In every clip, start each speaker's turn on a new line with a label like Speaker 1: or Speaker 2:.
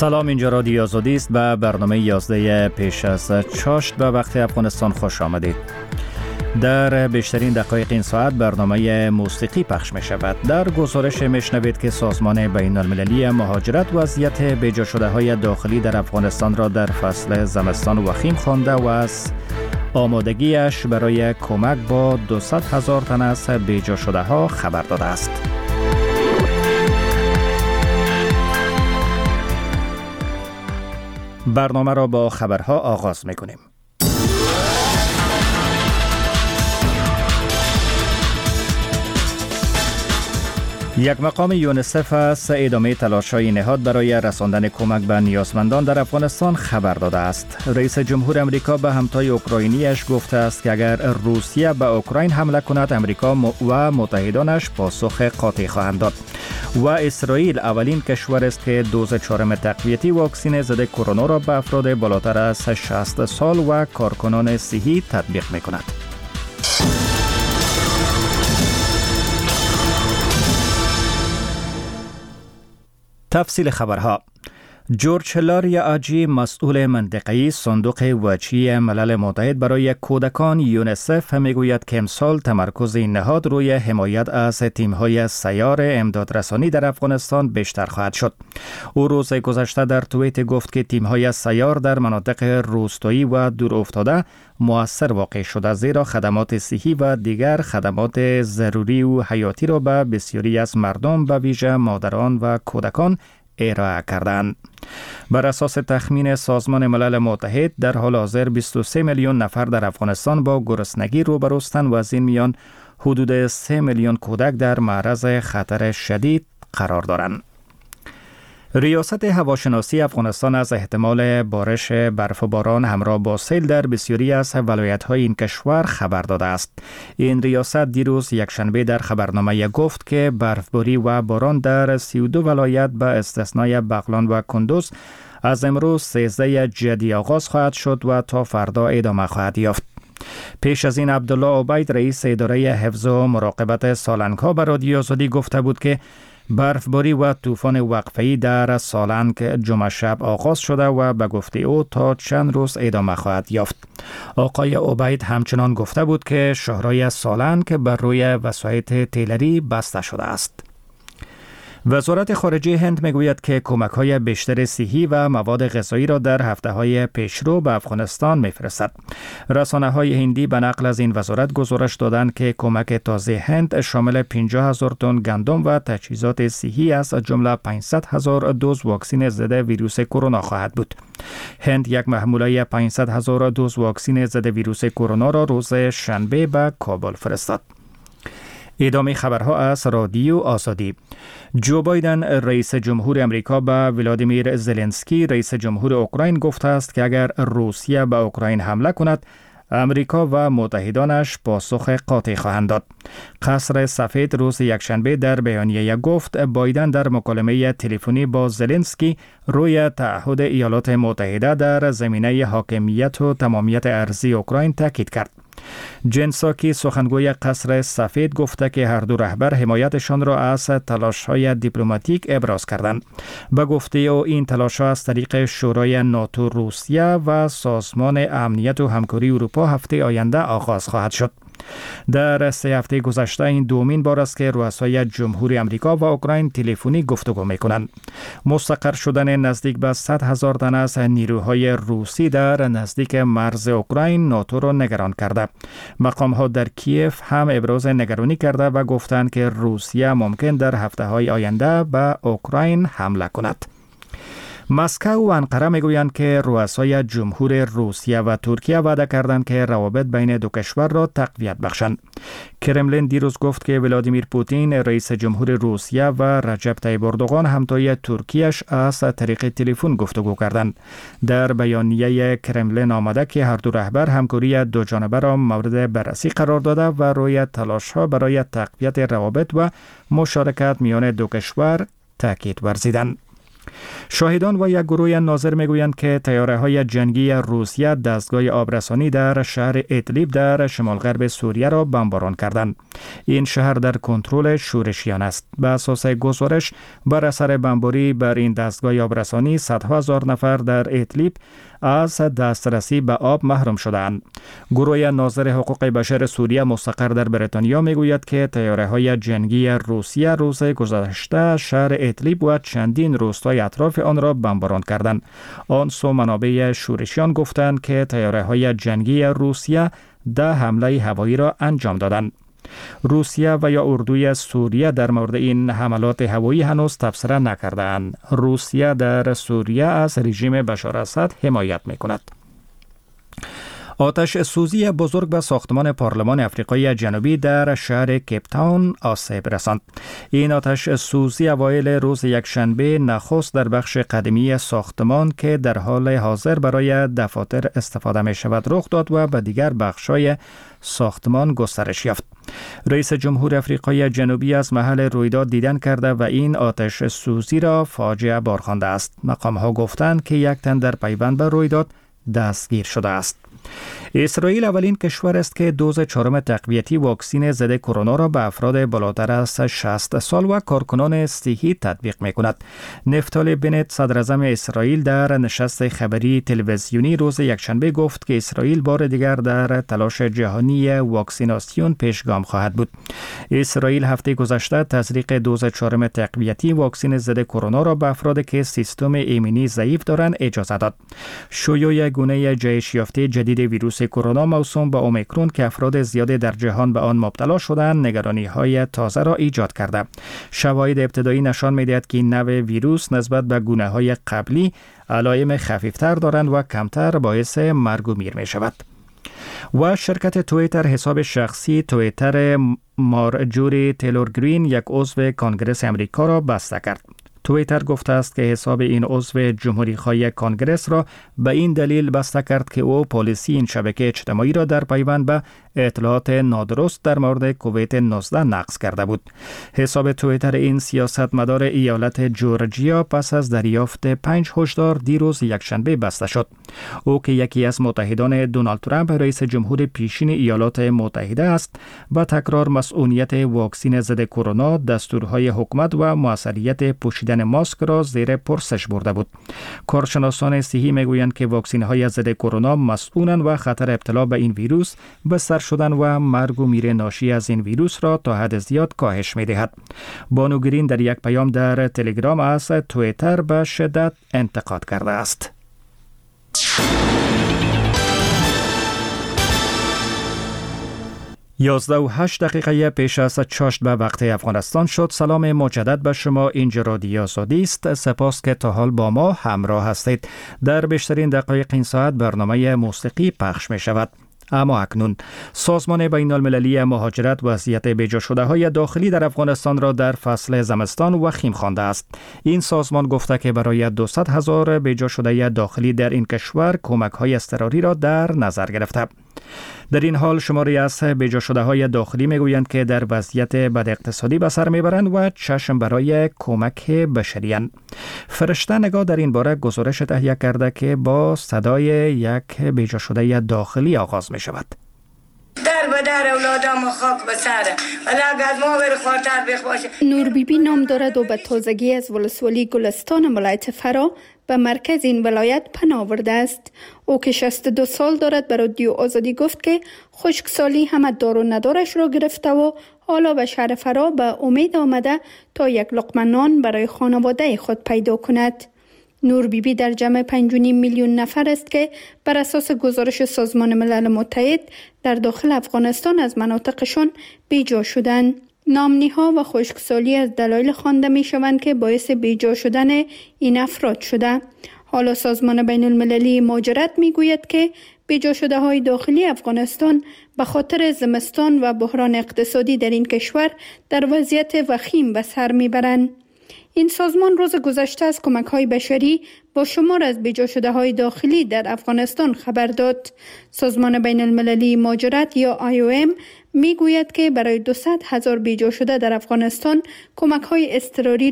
Speaker 1: سلام، اینجا رادیو آزادی است. به برنامه 11 پیش از چاشت به وقت افغانستان خوش آمدید. در بیشترین دقایق این ساعت برنامه موسیقی پخش می شود. در گزارش می شنوید که سازمان بین المللی مهاجرت وضعیت بیجا شده های داخلی در افغانستان را در فصل زمستان وخیم خوانده و از آمادگیش برای کمک با 200,000 تن از بیجا شده ها خبر داده است. برنامه را با خبرها آغاز می کنیم. یک مقام یونیسف از ادامه تلاش‌های نهاد برای رساندن کمک به نیازمندان در افغانستان خبر داده است. رئیس جمهور امریکا به همتای اوکراینیش گفته است که اگر روسیه به اوکراین حمله کند، امریکا و متحدانش پاسخ قاطع خواهند داد. و اسرائیل اولین کشور است که دوز 4 تقویتی واکسن ضد کرونا را به افراد بالاتر از 60 سال و کارکنان صحی تطبیق می‌کند. تفصیل خبرها. جورج هیلاری آجی، مسئول منطقه‌ای صندوق وجهی ملل متحد برای کودکان یونیسف، میگوید که امسال تمرکز این نهاد روی حمایت از تیم‌های سیار امدادرسانی در افغانستان بیشتر خواهد شد. او روز گذشته در توییت گفت که تیم‌های سیار در مناطق روستایی و دورافتاده مؤثر واقع شده، زیرا خدمات صحی و دیگر خدمات ضروری و حیاتی را به بسیاری از مردم، به ویژه مادران و کودکان ارائه کردند. بر اساس تخمین سازمان ملل متحد، در حال حاضر 23 میلیون نفر در افغانستان با گرسنگی روبروستند و از این میان حدود 3 میلیون کودک در معرض خطر شدید قرار دارند. ریاست هواشناسی افغانستان از احتمال بارش برف و باران همراه با سیل در بسیاری از ولایت‌های این کشور خبر داده است. این ریاست دیروز یکشنبه در خبرنامه گفت که برفباری و باران در 32 ولایت به استثنای بغلان و کندوز از امروز 13 جدی آغاز خواهد شد و تا فردا ادامه خواهد یافت. پیش از این عبدالله عبید، رئیس اداره حفظ و مراقبت سالنگ‌ها، به رادیو آزادی گفته بود که برفباری و طوفان وقفه‌ای در سالنگ جمعه شب آغاز شده و به گفته او تا چند روز ادامه خواهد یافت. آقای عبید همچنان گفته بود که شاهراه سالنگ بر روی وسایط تیلری بسته شده است. وزارت خارجه هند میگوید که کمک‌های بیشتر صحی و مواد غذایی را در هفته‌های پیشرو به افغانستان می‌فرستد. رسانه‌های هندی به نقل از این وزارت گزارش دادند که کمک تازه هند شامل 50,000 تن گندم و تجهیزات صحی از جمله 500,000 دوز واکسن ضد ویروس کرونا خواهد بود. هند یک محموله 500,000 دوز واکسن ضد ویروس کرونا را روز شنبه به کابل فرستاد. ادامه خبرها از رادیو آزادی. جو بایدن، رئیس جمهور امریکا، به ولادیمیر زلنسکی، رئیس جمهور اوکراین، گفته است که اگر روسیه به اوکراین حمله کند، امریکا و متحدانش پاسخ قاطع خواهند داد. قصر سفید روز یکشنبه در بیانیه گفت بایدن در مکالمه تلفنی با زلنسکی روی تعهد ایالات متحده در زمینه حاکمیت و تمامیت ارضی اوکراین تاکید کرد. جن ساکی، سخنگوی قصر سفید، گفته که هر دو رهبر حمایتشان را از تلاش‌های دیپلماتیک ابراز کردند. به گفته او این تلاش‌ها از طریق شورای ناتو، روسیه و سازمان امنیت و همکاری اروپا هفته آینده آغاز خواهد شد. در 3 هفته گذشته این دومین بار است که رؤسای جمهوری امریکا و اوکراین تلفنی گفتگو می‌کنند. مستقر شدن نزدیک به 100,000 تن از نیروهای روسی در نزدیک مرز اوکراین ناتو را نگران کرده. مقام‌ها در کیف هم ابراز نگرانی کرده و گفتند که روسیه ممکن در هفته‌های آینده به اوکراین حمله کند. مسکو و انقره میگویند که رؤسای جمهور روسیه و ترکیه وعده کردند که روابط بین دو کشور را تقویت بخشند. کرملین دیروز گفت که ولادیمیر پوتین، رئیس جمهور روسیه، و رجب طیب اردوغان، همتای ترکیه‌اش، از طریق تلفن گفتگو کردند. در بیانیه کرملین آمده که هر دو رهبر همکاری دو جانبه را مورد بررسی قرار داده و روی تلاش‌ها برای تقویت روابط و مشارکت میان دو کشور تاکید ورزیدند. شاهدان و یک گروه ناظر میگویند که تیاره‌های جنگی روسیه دستگاه آبرسانی در شهر ادلیب در شمال غرب سوریه را بمباران کردند. این شهر در کنترل شورشیان است. به اساس گزارش بر اثر بمباری بر این دستگاه آبرسانی صدها هزار نفر در ادلیب از دسترسی به آب محروم شدند. گروه ناظر حقوق بشر سوریه مستقر در بریتانیا میگوید که تیاره‌های جنگی روسیه روز گذشته شهر ادلیب و چندین روستای اطراف آن را بمباران کردند. آن سو منابع شورشیان گفتند که تیاره‌های جنگی روسیه 10 حمله هوایی را انجام دادند. روسیه و یا اردوی سوریه در مورد این حملات هوایی هنوز تبصره نکردند. روسیه در سوریه از رژیم بشار اسد حمایت می‌کند. آتش سوزی بزرگ به ساختمان پارلمان آفریقای جنوبی در شهر کیپ تاون آسیب رساند. این آتش سوزی اوایل روز یکشنبه نخست در بخش قدیمی ساختمان که در حال حاضر برای دفاتر استفاده می شود رخ داد و به دیگر بخش‌های ساختمان گسترش یافت. رئیس جمهور آفریقای جنوبی از محل رویداد دیدن کرده و این آتش سوزی را فاجعه بار خوانده است. مقام‌ها گفتند که یک تن در پیوند به رویداد دستگیر شده است. اسرائیل اولین کشور است که دوز 4 تقویتی واکسن ضد کرونا را به افراد بالاتر از 60 سال و کارکنان صحی تطبیق می‌کند. نفتالی بنت صدر اعظم اسرائیل در نشست خبری تلویزیونی روز یکشنبه گفت که اسرائیل بار دیگر در تلاش جهانی واکسیناسیون پیشگام خواهد بود. اسرائیل هفته گذشته تزریق دوز 4 تقویتی واکسن ضد کرونا را به افرادی که سیستم ایمنی ضعیف دارند اجازه داد. شیوع گونه جهش یافته جدید ویروس کرونا موسوم به اومیکرون که افراد زیادی در جهان به آن مبتلا شدند نگرانی‌های تازه را ایجاد کرده. شواهد ابتدایی نشان می‌دهد که این نوع ویروس نسبت به گونه‌های قبلی علائم خفیفتر دارند و کمتر باعث مرگ و میر می‌شود. و شرکت توییتر حساب شخصی توییتر مارجوری تیلور گرین یک عضو کانگرس امریکا را بسته کرد. توییتر گفته است که حساب این عضو جمهوری‌خواه کانگرس را به این دلیل بسته کرد که او پالیسی این شبکه اجتماعی را در پیوند به اطلاعات نادرست در مورد کووید 19 نقض کرده بود. حساب توییتر این سیاستمدار ایالت جورجیا پس از دریافت 5 هشدار دیروز یکشنبه بسته شد. او که یکی از متحدان دونالد ترامپ رئیس جمهور پیشین ایالات متحده است، با تکرار مسئولیت واکسن ضد کرونا، دستورهای حکومت و موثریت پوشیدن ماسک را زیر پرسش برده بود. کارشناسان صحی میگویند که واکسن‌های ضد کرونا مسئولند و خطر ابتلا به این ویروس به سر شدن و مرگ و میر ناشی از این ویروس را تا حد زیاد کاهش می‌دهد. بانو گرین در یک پیام در تلگرام از توییتر به شدت انتقاد کرده است. 11:08 پیش از چاشت به وقت افغانستان شد. سلام مجدد به شما. اینجا رادیو آزادی است. سپاس که تا حال با ما همراه هستید. در بیشترین دقایق این ساعت برنامه موسیقی پخش می شود. اما اکنون سازمان بین المللی مهاجرت وضعیت بیجا شده های داخلی در افغانستان را در فصل زمستان وخیم خوانده است. این سازمان گفته که برای 200,000 بیجا شده داخلی در این کشور کمک های اضطراری را در نظر گرفته. در این حال شماری از بیجا شده های داخلی میگویند که در وضعیت بد اقتصادی به سر میبرند و چشم برای کمک بشری‌اند. فرشته نگاه در این باره گزارش تهیه کرده که با صدای یک بیجا شده داخلی آغاز می شود.
Speaker 2: در به در اولادم خاک به سره ولی اگر ما بر خاطر بخواشه.
Speaker 3: نور بیبی نام دارد و به تازگی از ولسوالی گلستان ولایت فرا به مرکز این ولایت پناه آورده است. او که 62 سال دارد به رادیو آزادی گفت که خشکسالی همه دار و ندارش را گرفته و حالا به شهر فرا به امید آمده تا یک لقمه نان برای خانواده خود پیدا کند. نور بیبی در جمع 5.5 میلیون نفر است که بر اساس گزارش سازمان ملل متحد در داخل افغانستان از مناطقشان بیجا شدند. نامنی‌ها و خشکسالی از دلایل خوانده می‌شوند که باعث بیجا شدن این افراد شده. حالا سازمان بین المللی مهاجرت می‌گوید که بیجا شده های داخلی افغانستان به خاطر زمستان و بحران اقتصادی در این کشور در وضعیت وخیم به سر می‌برند. این سازمان روز گذشته از کمک‌های بشری با شمار از بیجا شده های داخلی در افغانستان خبر داد. سازمان بین المللی مهاجرت یا IOM میگوید که برای 200,000 بیجا شده در افغانستان کمک‌های اضطراری را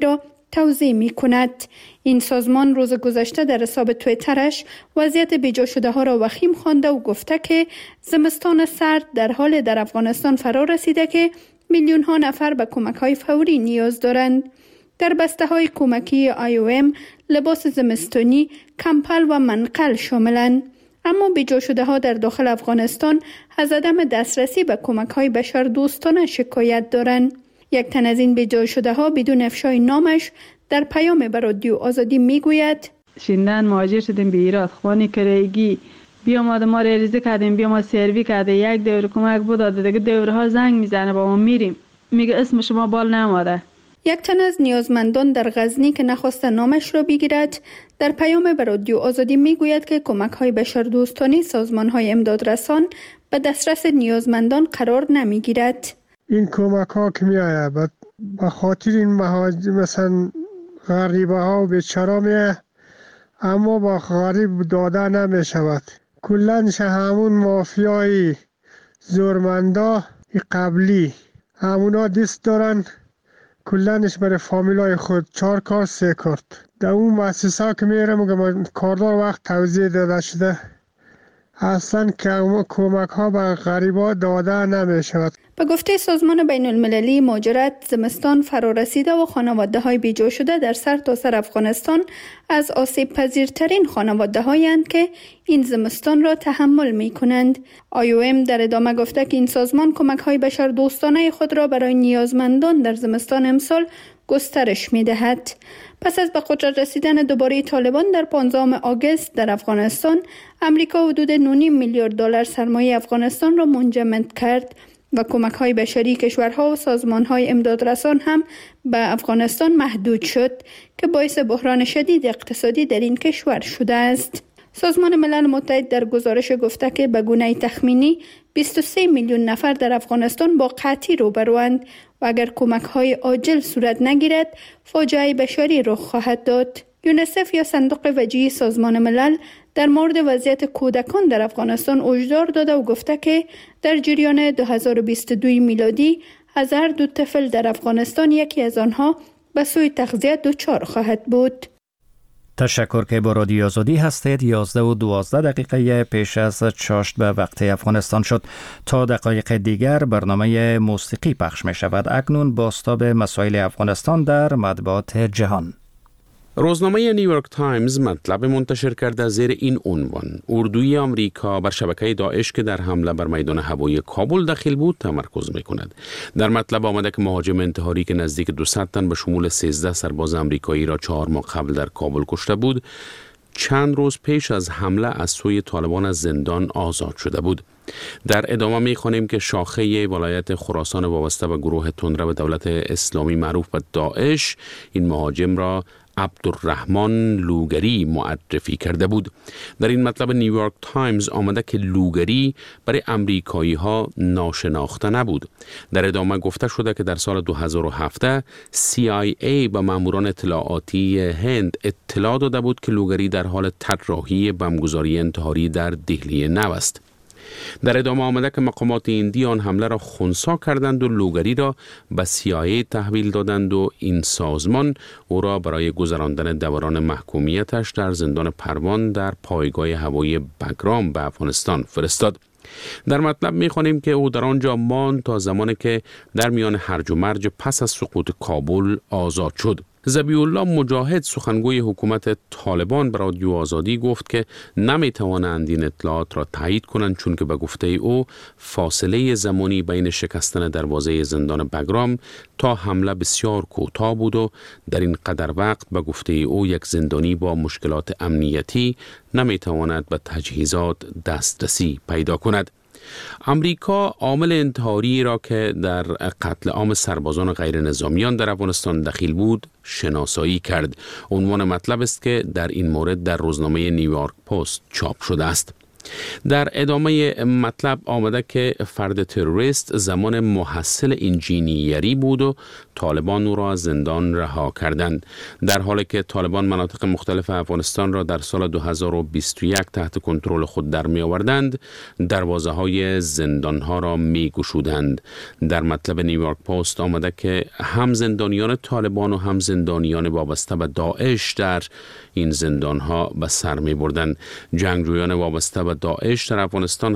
Speaker 3: توضیح می کند. این سازمان روز گذشته در حساب تویترش وضعیت بیجا شده ها را وخیم خوانده و گفته که زمستان سرد در حال در افغانستان فرا رسیده که میلیون ها نفر به کمک های فوری نیاز دارند. در بسته های کمکی IOM لباس زمستانی، کمپل و منقل شاملند. اما بیجا شده ها در داخل افغانستان از عدم دسترسی به کمک های بشر دوستانه شکایت دارند. یک تن از این بیجا شده ها بدون افشای نامش در پیام به رادیو آزادی می گوید:
Speaker 4: شیندن مهاجر شدیم به ایراد، خوانی کرایگی بیاماده ما ریزه کردیم، بیا ما سروی کرده، یک دور کمک بود داده، دیگه دورها زنگ میزنه با ما میریم، میگه اسم شما بال نماده.
Speaker 3: یک تن از نیازمندان در غزنی که نخواسته نامش را بگیرد در پیام به رادیو آزادی میگوید که کمک های بشردوستانه سازمان های امدادرسان به دسترس نیازمندان قرار نمیگیرد.
Speaker 5: این کمک ها که میآید به خاطر این مهاجر مثلا غریبه ها و بیچاره میآید، اما با غریب داده نمی شود. کلنش همون مافیای زورمندا قبلی همونا دست دارن، کلنش برای فامیلای خود 4 کار 3 کارت. در اون مؤسسه که میرم کاردار وقت توضیح داده شده اصلا کمک ها به غریبا داده نمی شود.
Speaker 3: به گفته سازمان بین المللی مهاجرت، زمستان فرا رسیده و خانواده های بیجا شده در سرتاسر افغانستان از آسیب پذیرترین خانواده هایند که این زمستان را تحمل می کنند. IOM در ادامه گفته که این سازمان کمک های بشر دوستانه خود را برای نیازمندان در زمستان امسال گسترش می دهد. پس از به قدرت رسیدن دوباره طالبان در 15 آگوست در افغانستان، امریکا حدود 9.5 میلیارد دلار سرمایه افغانستان را منجمد کرد و کمک های بشری کشورها و سازمان های امدادرسان هم به افغانستان محدود شد که باعث بحران شدید اقتصادی در این کشور شده است. سازمان ملل متحد در گزارش گفته که به گونه تخمینی 23 میلیون نفر در افغانستان با قحطی روبروند و اگر کمک های عاجل صورت نگیرد فاجعه بشری رخ خواهد داد. یونیسف یا صندوق وجیه سازمان ملل در مورد وضعیت کودکان در افغانستان هشدار داده و گفته که در جریان 2022 میلادی 1002 طفل در افغانستان یکی از آنها به سوی تغذیه دچار خواهد بود.
Speaker 1: تشکر که با رادیو آزادی هستید. 11:12 پیش از چاشت به وقت افغانستان شد. تا دقایق دیگر برنامه موسیقی پخش می شود. اکنون بازتاب مسائل افغانستان در مطبوعات جهان.
Speaker 6: روزنامه نیویورک تایمز مطلب منتشر کرده زیر این عنوان: اردوی آمریکا بر شبکه داعش که در حمله بر میدان هوایی کابل دخیل بود تمرکز می‌کند. در مطلب آمده که مهاجم انتحاری که نزدیک 200 تن به شمول 13 سرباز آمریکایی را 4 ماه قبل در کابل کشته بود، چند روز پیش از حمله از سوی طالبان از زندان آزاد شده بود. در ادامه می‌خوانیم که شاخه ولایت خراسان وابسته به گروه تندرو دولت اسلامی معروف به داعش این مهاجم را عبدالرحمن لوگری معرفی کرده بود. در این مطلب نیویورک تایمز آمده که لوگری برای امریکایی ها ناشناخته نبود. در ادامه گفته شده که در سال 2017 CIA به ماموران اطلاعاتی هند اطلاع داده بود که لوگری در حال طراحی بمبگذاری انتحاری در دهلی نو است. در ادامه آمده که مقامات هندی آن حمله را خنثی کردند و لوگری را به CIA تحویل دادند و این سازمان او را برای گذراندن دوران محکومیتش در زندان پروان در پایگاه هوایی بگرام به افغانستان فرستاد. در مطلب می‌خوانیم که او در آنجا ماند تا زمانی که در میان هرج و مرج پس از سقوط کابل آزاد شد. ذبیح الله مجاهد سخنگوی حکومت طالبان به رادیو آزادی گفت که نمی‌توانند این اطلاعات را تایید کنند چون که به گفته او فاصله زمانی بین شکستن دروازه زندان بگرام تا حمله بسیار کوتاه بود و در این قدر وقت به گفته او یک زندانی با مشکلات امنیتی نمی‌تواند به تجهیزات دسترسی پیدا کند. امریکا عامل انتحاری را که در قتل عام سربازان غیر نظامیان در افغانستان دخیل بود شناسایی کرد. عنوان مطلب است که در این مورد در روزنامه نیویورک پست چاپ شده است. در ادامه مطلب آمده که فرد تروریست زمان محصل انجینیری بود و طالبان او را از زندان رها کردند. در حالی که طالبان مناطق مختلف افغانستان را در سال 2021 تحت کنترل خود در می آوردند، دروازه های زندان ها را می گشودند. در مطلب نیویورک پست آمده که هم زندانیان طالبان و هم زندانیان وابسته به داعش در این زندان ها به سر می بردند. جنگجویان وابسته به داعش در افغانستان